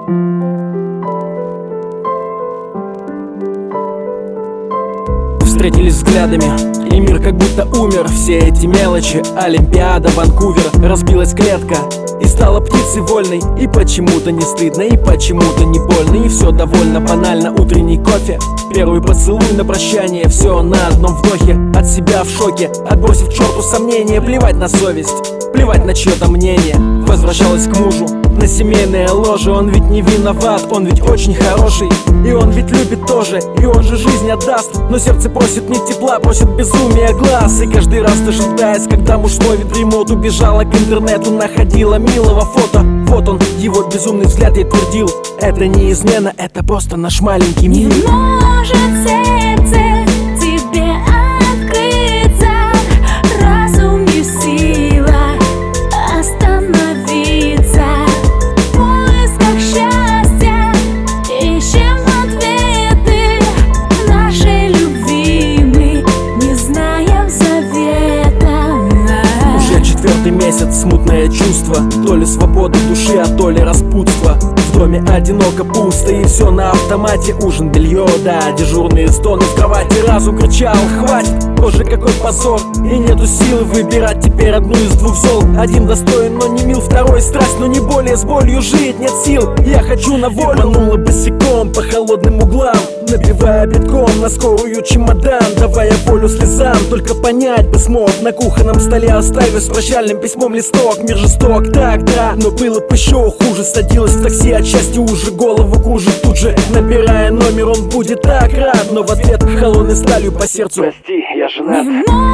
Встретились взглядами, и мир как будто умер. Все эти мелочи, Олимпиада, Ванкувер. Разбилась клетка и стала птицей вольной. И почему-то не стыдно, и почему-то не больно. И все довольно банально, утренний кофе, первый поцелуй на прощание. Все на одном вдохе, от себя в шоке. Отбросив к черту сомнения, плевать на совесть, плевать на чье-то мнение. Возвращалась к мужу на семейное ложе. Он ведь не виноват, он ведь очень хороший. И он ведь любит тоже, и он же жизнь отдаст. Но сердце просит не тепла, просит безумия глаз. И каждый раз дожидаясь, когда муж ловит ремонт, убежала к интернету, находила милого фото. Вот он, его безумный взгляд, ей твердил: это не измена, это просто наш маленький мир. Не может сердце тебе открыться, разум не в силах остановиться. В поисках счастья ищем ответы нашей любви, мы не знаем завета. Уже 4-й месяц, смутное чувство, то ли свободы души, а то ли распутство. В доме одиноко, пусто, и все на автомате. Ужин, белье, да, дежурные стоны в кровати. Разум кричал: хватит, боже, какой позор. И нету силы выбирать теперь одну из двух зол. Один достоин, но не мил, второй страсть, но не более. С болью жить нет сил, я хочу на волю. Рванула босиком по холодным углам, набивая битком на скорую чемодан, давая волю слезам. Только понять бы смог, на кухонном столе оставив с прощальным письмом листок. Мир жесток, так, да, но было бы еще хуже. Садилась в такси, от счастья уже голову кружит. Тут же, набирая номер, он будет так рад, но в ответ холодной сталью по сердцу: прости, я женат.